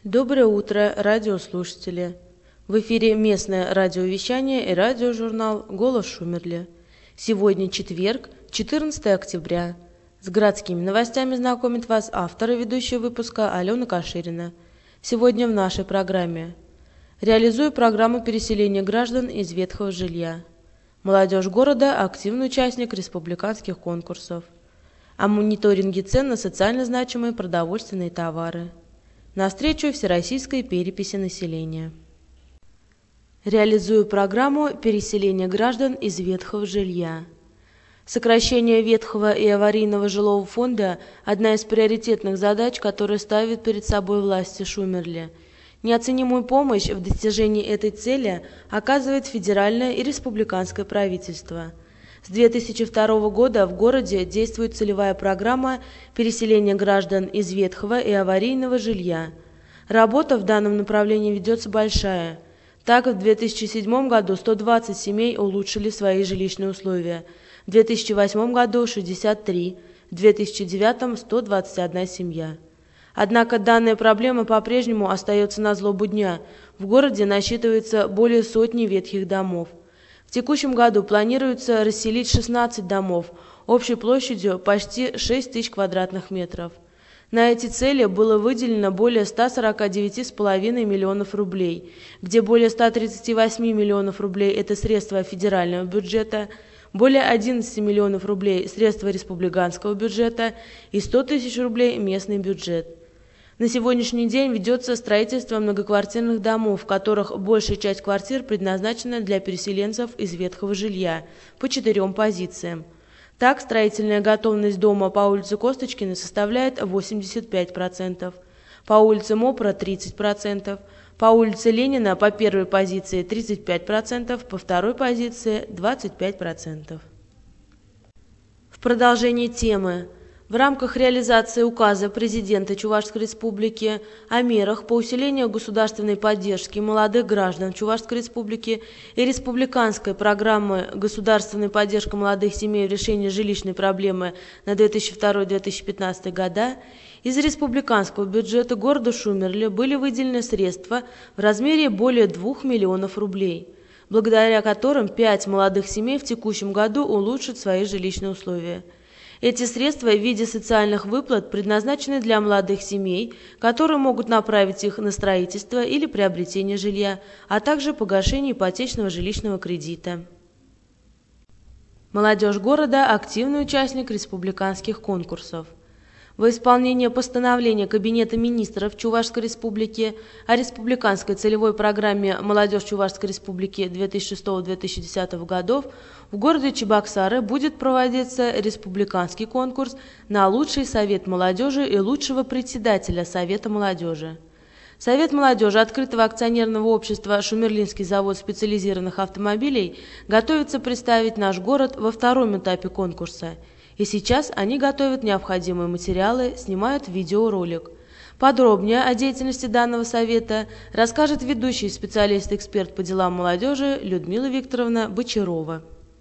Доброе утро, радиослушатели! В эфире местное радиовещание и радиожурнал «Голос Шумерли». Сегодня четверг, 14 октября. С городскими новостями знакомит вас автор и ведущая выпуска Алена Каширина. Сегодня в нашей программе. Реализую программу переселения граждан из ветхого жилья. Молодежь города – активный участник республиканских конкурсов. О мониторинге цен на социально значимые продовольственные товары. Навстречу всероссийской переписи населения. Реализую программу переселения граждан из ветхого жилья. Сокращение ветхого и аварийного жилого фонда – одна из приоритетных задач, которые ставит перед собой власти Шумерли. Неоценимую помощь в достижении этой цели оказывает федеральное и республиканское правительство. С 2002 года в городе действует целевая программа переселения граждан из ветхого и аварийного жилья. Работа в данном направлении ведется большая. Так, в 2007 году 120 семей улучшили свои жилищные условия, в 2008 году 63, в 2009 121 семья. Однако данная проблема по-прежнему остается на злобу дня. В городе насчитывается более сотни ветхих домов. В текущем году планируется расселить 16 домов общей площадью почти 6 тысяч квадратных метров. На эти цели было выделено более 149,5 миллионов рублей, где более 138 миллионов рублей – это средства федерального бюджета, более 11 миллионов рублей – средства республиканского бюджета и 100 тысяч рублей – местный бюджет. На сегодняшний день ведется строительство многоквартирных домов, в которых большая часть квартир предназначена для переселенцев из ветхого жилья по 4 позициям. Так, строительная готовность дома по улице Косточкина составляет 85%, по улице Мопра – 30%, по улице Ленина по первой позиции 35%, по второй позиции 25%. В продолжении темы. В рамках реализации указа президента Чувашской Республики о мерах по усилению государственной поддержки молодых граждан Чувашской Республики и республиканской программы государственной поддержки молодых семей в решении жилищной проблемы на 2002-2015 года из республиканского бюджета города Шумерли были выделены средства в размере более 2 миллионов рублей, благодаря которым 5 молодых семей в текущем году улучшат свои жилищные условия. Эти средства в виде социальных выплат предназначены для молодых семей, которые могут направить их на строительство или приобретение жилья, а также погашение ипотечного жилищного кредита. Молодежь города – активный участник республиканских конкурсов. Во исполнение постановления Кабинета министров Чувашской Республики о республиканской целевой программе «Молодежь Чувашской Республики» 2006-2010 годов в городе Чебоксары будет проводиться республиканский конкурс на лучший совет молодежи и лучшего председателя Совета молодежи. Совет молодежи открытого акционерного общества «Шумерлинский завод специализированных автомобилей» готовится представить наш город во втором этапе конкурса. И сейчас они готовят необходимые материалы, снимают видеоролик. Подробнее о деятельности данного совета расскажет ведущий специалист-эксперт по делам молодежи Людмила Викторовна Бочарова.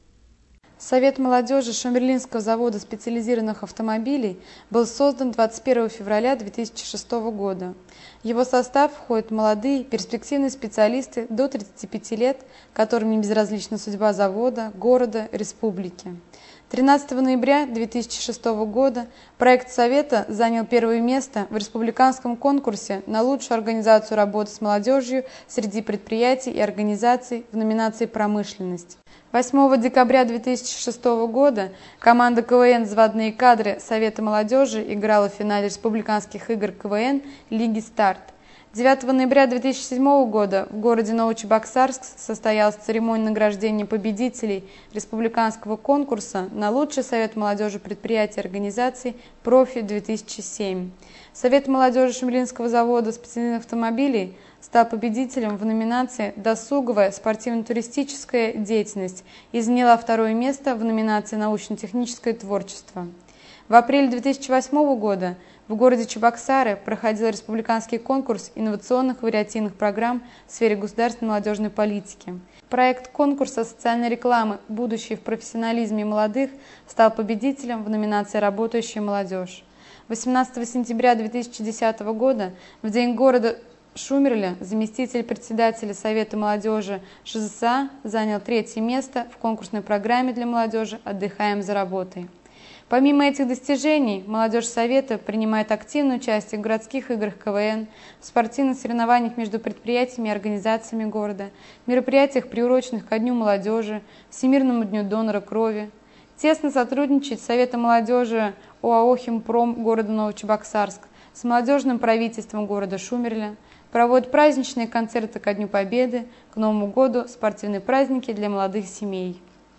Совет молодежи Шумерлинского завода специализированных автомобилей был создан 21 февраля 2006 года. В его состав входят молодые, перспективные специалисты до 35 лет, которым не безразлична судьба завода, города, республики. 13 ноября 2006 года проект Совета занял первое место в республиканском конкурсе на лучшую организацию работы с молодежью среди предприятий и организаций в номинации «Промышленность». 8 декабря 2006 года команда КВН «Взводные кадры» Совета молодежи играла в финале республиканских игр КВН Лиги «Старт». 9 ноября 2007 года в городе Новочебоксарск состоялась церемония награждения победителей республиканского конкурса на лучший совет молодежи предприятий и организаций «Профи-2007». Совет молодежи Шумерлинского завода специальных автомобилей стал победителем в номинации «Досуговая спортивно-туристическая деятельность» и заняла второе место в номинации «Научно-техническое творчество». В апреле 2008 года в городе Чебоксары проходил республиканский конкурс инновационных вариативных программ в сфере государственной молодежной политики. Проект конкурса социальной рекламы «Будущее в профессионализме молодых» стал победителем в номинации «Работающая молодежь». В 18 сентября 2010 года, в день города Шумерля, заместитель председателя Совета молодежи ШЗСА занял 3-е место в конкурсной программе для молодежи «Отдыхаем за работой». Помимо этих достижений, молодежь Совета принимает активное участие в городских играх КВН, в спортивных соревнованиях между предприятиями и организациями города, мероприятиях, приуроченных ко Дню молодежи, Всемирному дню донора крови. Тесно сотрудничает с Советом молодежи ОАО «Химпром» города Новочебоксарск, с молодежным правительством города Шумерля, проводит праздничные концерты ко Дню Победы, к Новому году, спортивные праздники для молодых семей.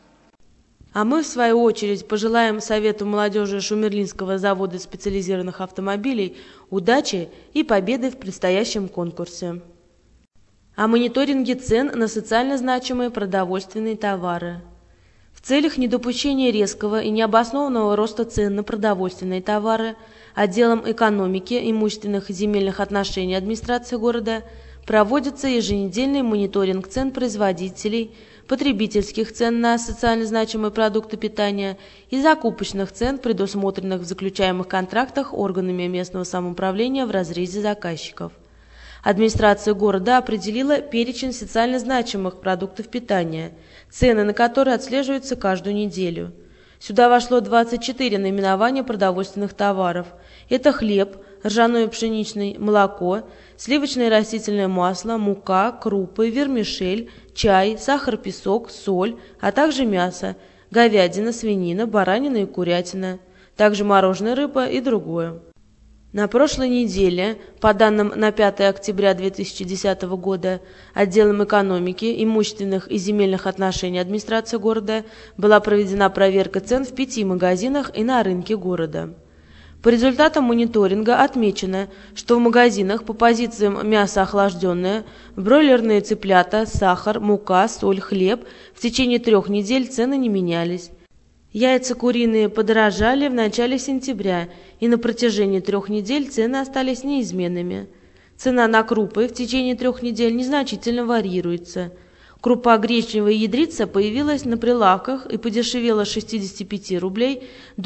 А мы, в свою очередь, пожелаем Совету молодежи Шумерлинского завода специализированных автомобилей удачи и победы в предстоящем конкурсе. О мониторинге цен на социально значимые продовольственные товары. В целях недопущения резкого и необоснованного роста цен на продовольственные товары отделом экономики, имущественных и земельных отношений администрации города проводится еженедельный мониторинг цен производителей, потребительских цен на социально значимые продукты питания и закупочных цен, предусмотренных в заключаемых контрактах органами местного самоуправления в разрезе заказчиков. Администрация города определила перечень социально значимых продуктов питания, цены на которые отслеживаются каждую неделю. Сюда вошло 24 наименования продовольственных товаров. Это хлеб, ржаной и пшеничный, молоко, сливочное и растительное масло, мука, крупы, вермишель, чай, сахар-песок, соль, а также мясо, говядина, свинина, баранина и курятина, также мороженая рыба и другое. На прошлой неделе, по данным на 5 октября 2010 года, отделом экономики, имущественных и земельных отношений администрации города была проведена проверка цен в 5 магазинах и на рынке города. По результатам мониторинга отмечено, что в магазинах по позициям мясо охлажденное, бройлерные цыплята, сахар, мука, соль, хлеб в течение 3 недель цены не менялись. Яйца куриные подорожали в начале сентября, и на протяжении 3 недель цены остались неизменными. Цена на крупы в течение 3 недель незначительно варьируется. Крупа гречневая ядрица появилась на прилавках и подешевела с 65 рублей до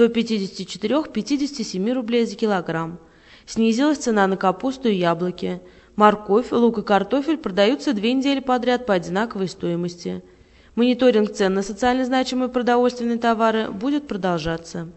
54-57 рублей за килограмм. Снизилась цена на капусту и яблоки. Морковь, лук и картофель продаются 2 недели подряд по одинаковой стоимости. Мониторинг цен на социально значимые продовольственные товары будет продолжаться.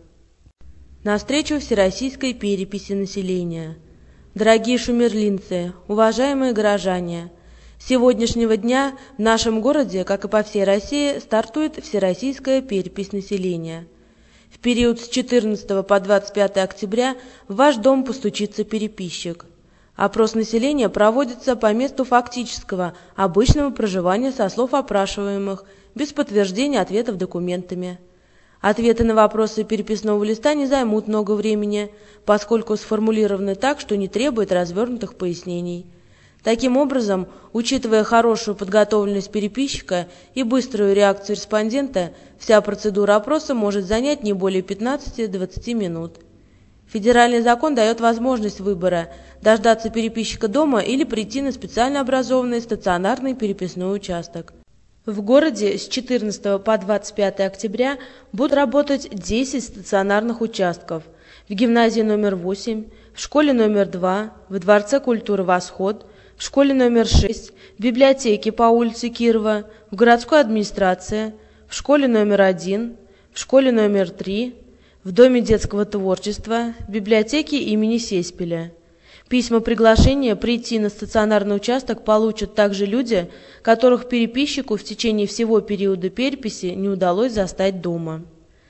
Навстречу всероссийской переписи населения. Дорогие шумерлинцы, уважаемые горожане, с сегодняшнего дня в нашем городе, как и по всей России, стартует всероссийская перепись населения. В период с 14 по 25 октября в ваш дом постучится переписчик. Опрос населения проводится по месту фактического, обычного проживания со слов опрашиваемых, без подтверждения ответов документами. Ответы на вопросы переписного листа не займут много времени, поскольку сформулированы так, что не требует развернутых пояснений. Таким образом, учитывая хорошую подготовленность переписчика и быструю реакцию респондента, вся процедура опроса может занять не более 15-20 минут. Федеральный закон дает возможность выбора – дождаться переписчика дома или прийти на специально образованный стационарный переписной участок. В городе с 14 по 25 октября будут работать 10 стационарных участков в гимназии номер 8, в школе номер 2, в Дворце культуры «Восход», в школе номер 6, в библиотеке по улице Кирова, в городской администрации, в школе номер 1, в школе номер 3, в Доме детского творчества, в библиотеке имени Сеспеля. Письма приглашения прийти на стационарный участок получат также люди, которых переписчику в течение всего периода переписи не удалось застать дома.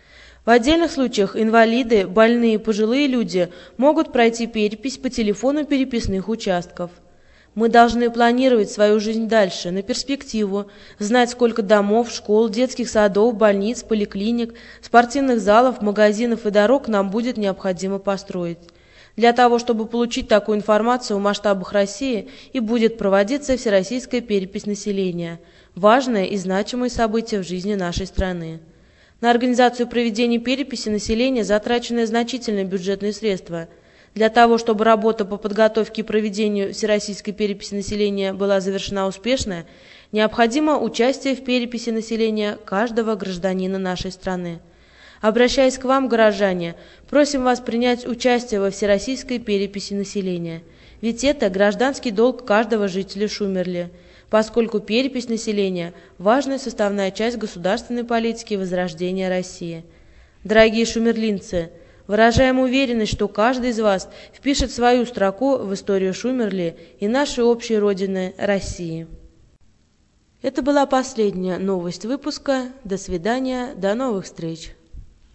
В отдельных случаях инвалиды, больные и пожилые люди могут пройти перепись по телефону переписных участков. Мы должны планировать свою жизнь дальше, на перспективу, знать, сколько домов, школ, детских садов, больниц, поликлиник, спортивных залов, магазинов и дорог нам будет необходимо построить. Для того, чтобы получить такую информацию в масштабах России, и будет проводиться всероссийская перепись населения, важное и значимое событие в жизни нашей страны. На организацию проведения переписи населения затрачены значительные бюджетные средства. Для того, чтобы работа по подготовке и проведению всероссийской переписи населения была завершена успешно, необходимо участие в переписи населения каждого гражданина нашей страны. Обращаясь к вам, горожане, просим вас принять участие во всероссийской переписи населения. Ведь это гражданский долг каждого жителя Шумерли, поскольку перепись населения – важная составная часть государственной политики возрождения России. Дорогие шумерлинцы, выражаем уверенность, что каждый из вас впишет свою строку в историю Шумерли и нашей общей родины России. Это была последняя новость выпуска. До свидания, до новых встреч!